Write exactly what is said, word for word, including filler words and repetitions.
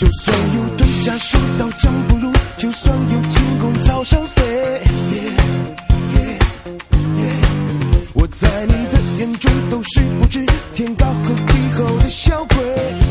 就算有对家手刀将不入，就算有轻功草上飞， yeah, yeah, yeah 我在你的眼中都是不知天高和地厚的小鬼。